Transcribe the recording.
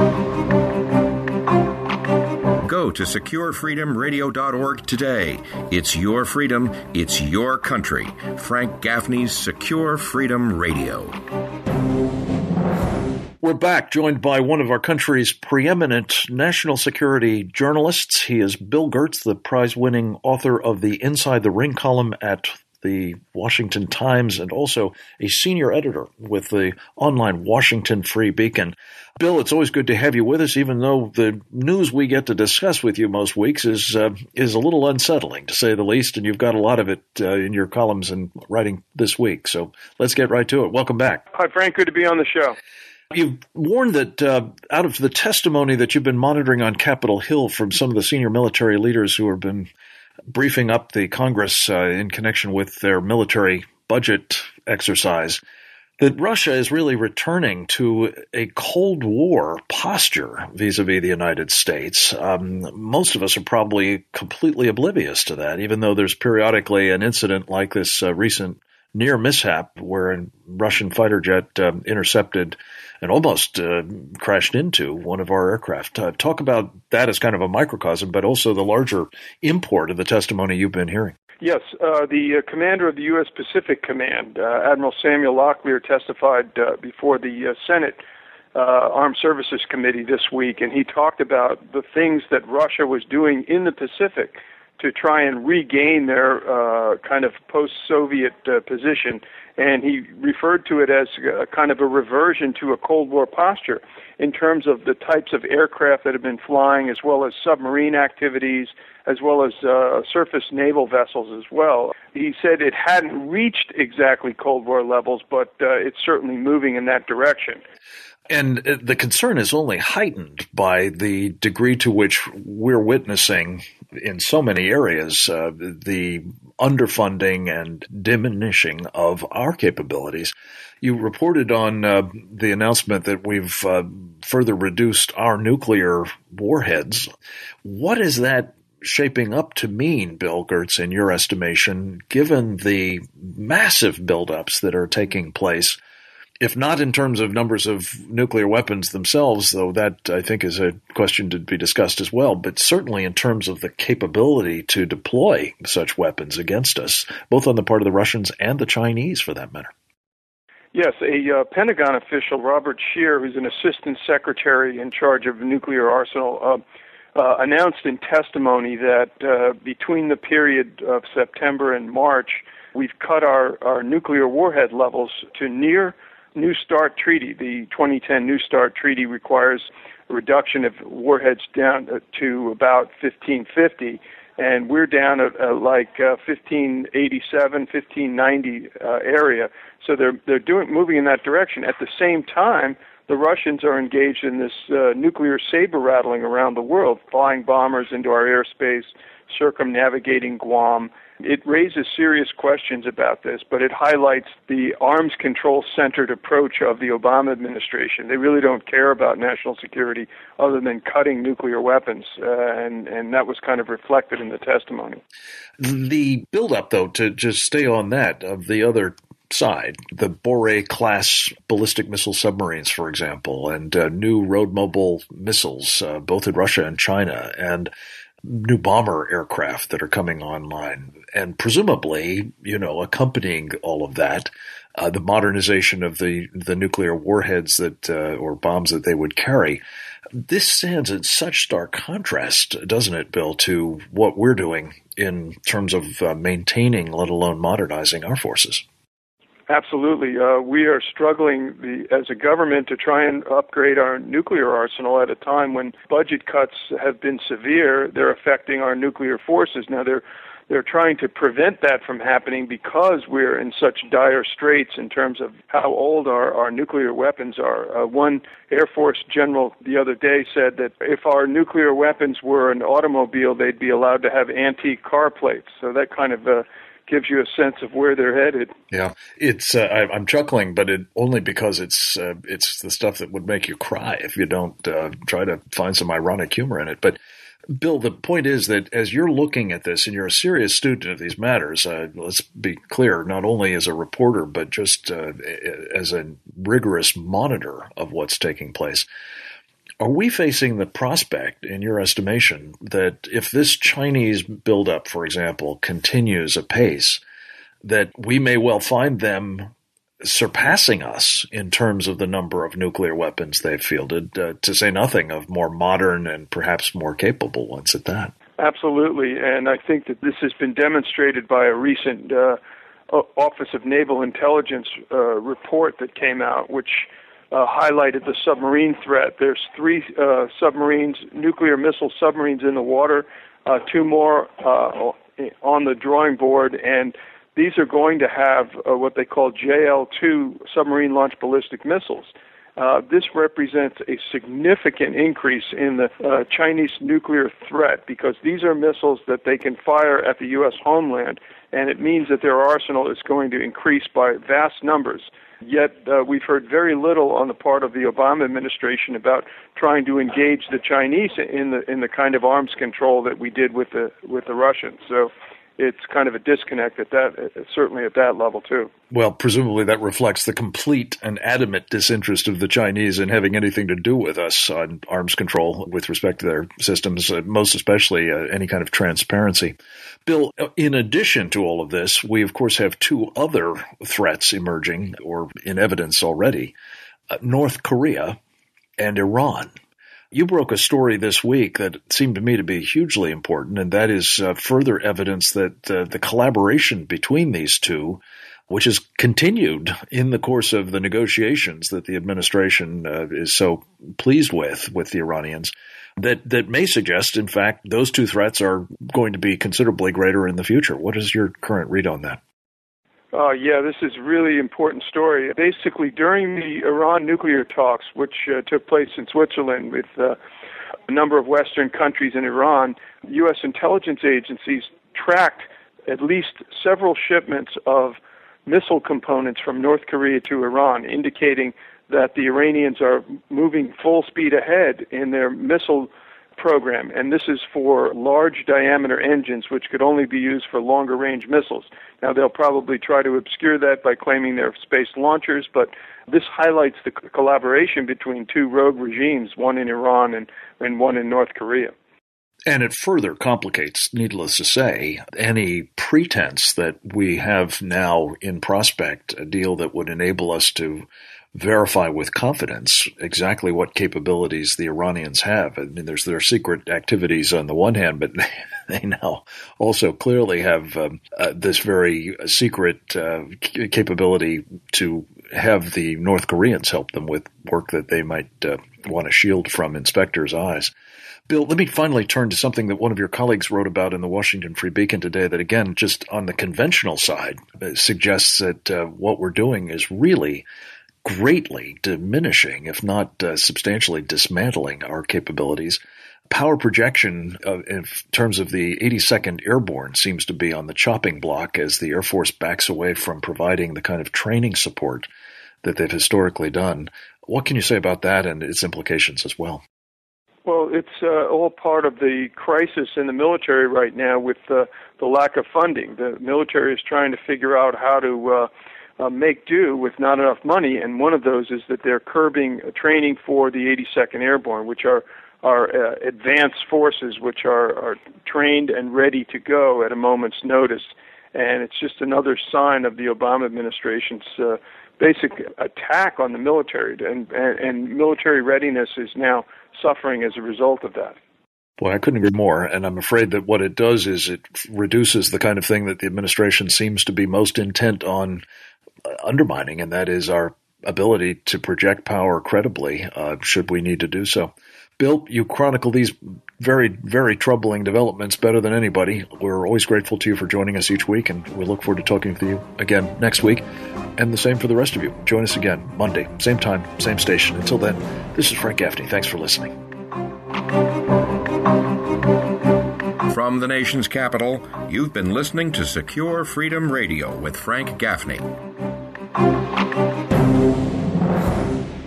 Go to securefreedomradio.org today. It's your freedom. It's your country. Frank Gaffney's Secure Freedom Radio. We're back, joined by one of our country's preeminent national security journalists. He is Bill Gertz, the prize-winning author of the Inside the Ring column at the Washington Times and also a senior editor with the online Washington Free Beacon. Bill, it's always good to have you with us, even though the news we get to discuss with you most weeks is a little unsettling, to say the least, and you've got a lot of it in your columns and writing this week. So let's get right to it. Welcome back. Hi, Frank. Good to be on the show. You've warned that out of the testimony that you've been monitoring on Capitol Hill from some of the senior military leaders who have been briefing up the Congress in connection with their military budget exercise, that Russia is really returning to a Cold War posture vis-a-vis the United States. Most of us are probably completely oblivious to that, even though there's periodically an incident like this recent near mishap where a Russian fighter jet intercepted and almost crashed into one of our aircraft. Talk about that as kind of a microcosm, but also the larger import of the testimony you've been hearing. Yes, the commander of the U.S. Pacific Command, Admiral Samuel Locklear, testified before the Senate Armed Services Committee this week, and he talked about the things that Russia was doing in the Pacific to try and regain their kind of post-Soviet position. And he referred to it as a kind of a reversion to a Cold War posture in terms of the types of aircraft that have been flying, as well as submarine activities, as well as surface naval vessels as well. He said it hadn't reached exactly Cold War levels, but it's certainly moving in that direction. And the concern is only heightened by the degree to which we're witnessing in so many areas the underfunding and diminishing of our capabilities. You reported on the announcement that we've further reduced our nuclear warheads. What is that shaping up to mean, Bill Gertz, in your estimation, given the massive buildups that are taking place? If not in terms of numbers of nuclear weapons themselves, though that I think is a question to be discussed as well, but certainly in terms of the capability to deploy such weapons against us, both on the part of the Russians and the Chinese, for that matter. Yes, a Pentagon official, Robert Scheer, who's an assistant secretary in charge of nuclear arsenal, announced in testimony that between the period of September and March, we've cut our nuclear warhead levels to near New START treaty. The 2010 New START treaty requires a reduction of warheads down to about 1550, and we're down at like 1587, 1590 area. So they're moving in that direction. At the same time, the Russians are engaged in this nuclear saber rattling around the world, flying bombers into our airspace, circumnavigating Guam. It raises serious questions about this, but it highlights the arms control-centered approach of the Obama administration. They really don't care about national security other than cutting nuclear weapons, and that was kind of reflected in the testimony. The buildup, though, to just stay on that, of the other side, the Borei-class ballistic missile submarines, for example, and new road-mobile missiles, both in Russia and China, and new bomber aircraft that are coming online, and presumably, accompanying all of that, the modernization of the nuclear warheads that or bombs that they would carry. This stands in such stark contrast, doesn't it, Bill, to what we're doing in terms of maintaining, let alone modernizing our forces? Absolutely. We are struggling as a government to try and upgrade our nuclear arsenal at a time when budget cuts have been severe. They're affecting our nuclear forces. Now, they're trying to prevent that from happening because we're in such dire straits in terms of how old our nuclear weapons are. One Air Force general the other day said that if our nuclear weapons were an automobile, they'd be allowed to have antique car plates. So that kind of gives you a sense of where they're headed. Yeah, it's I'm chuckling, but only because it's the stuff that would make you cry if you don't try to find some ironic humor in it. But Bill, the point is that as you're looking at this, and you're a serious student of these matters, let's be clear, not only as a reporter, but just as a rigorous monitor of what's taking place, Are we facing the prospect, in your estimation, that if this Chinese buildup, for example, continues apace, that we may well find them surpassing us in terms of the number of nuclear weapons they've fielded, to say nothing of more modern and perhaps more capable ones at that? Absolutely, and I think that this has been demonstrated by a recent Office of Naval Intelligence report that came out, which highlighted the submarine threat. There's 3 submarines, nuclear missile submarines in the water, 2 more on the drawing board, and these are going to have what they call JL-2 submarine-launched ballistic missiles. This represents a significant increase in the Chinese nuclear threat because these are missiles that they can fire at the U.S. homeland, and it means that their arsenal is going to increase by vast numbers. Yet we've heard very little on the part of the Obama administration about trying to engage the Chinese in the kind of arms control that we did with the Russians. So it's kind of a disconnect certainly at that level too. Well, presumably that reflects the complete and adamant disinterest of the Chinese in having anything to do with us on arms control with respect to their systems, most especially any kind of transparency. Bill, in addition to all of this, we of course have 2 other threats emerging or in evidence already, North Korea and Iran. You broke a story this week that seemed to me to be hugely important, and that is further evidence that the collaboration between these two, which has continued in the course of the negotiations that the administration is so pleased with the Iranians, that may suggest, in fact, those 2 threats are going to be considerably greater in the future. What is your current read on that? Yeah, this is a really important story. Basically, during the Iran nuclear talks, which took place in Switzerland with a number of Western countries and Iran, U.S. intelligence agencies tracked at least several shipments of missile components from North Korea to Iran, indicating that the Iranians are moving full speed ahead in their missile program, and this is for large diameter engines which could only be used for longer range missiles. Now they'll probably try to obscure that by claiming they're space launchers, but this highlights the collaboration between 2 rogue regimes, one in Iran and one in North Korea. And it further complicates, needless to say, any pretense that we have now in prospect a deal that would enable us to verify with confidence exactly what capabilities the Iranians have. I mean, there's their secret activities on the one hand, but they now also clearly have this very secret capability to have the North Koreans help them with work that they might want to shield from inspectors' eyes. Bill, let me finally turn to something that one of your colleagues wrote about in the Washington Free Beacon today that, again, just on the conventional side, suggests that what we're doing is really greatly diminishing, if not substantially dismantling our capabilities. Power projection in terms of the 82nd Airborne seems to be on the chopping block as the Air Force backs away from providing the kind of training support that they've historically done. What can you say about that and its implications as well? Well, it's all part of the crisis in the military right now with the lack of funding. The military is trying to figure out how to make do with not enough money, and one of those is that they're curbing training for the 82nd Airborne, which are advanced forces which are trained and ready to go at a moment's notice. And it's just another sign of the Obama administration's basic attack on the military, and military readiness is now suffering as a result of that. Boy, I couldn't agree more, and I'm afraid that what it does is it reduces the kind of thing that the administration seems to be most intent on undermining, and that is our ability to project power credibly, should we need to do so. Bill, you chronicle these very, very troubling developments better than anybody. We're always grateful to you for joining us each week, and we look forward to talking with you again next week. And the same for the rest of you. Join us again Monday, same time, same station. Until then, this is Frank Gaffney. Thanks for listening. From the nation's capital, you've been listening to Secure Freedom Radio with Frank Gaffney.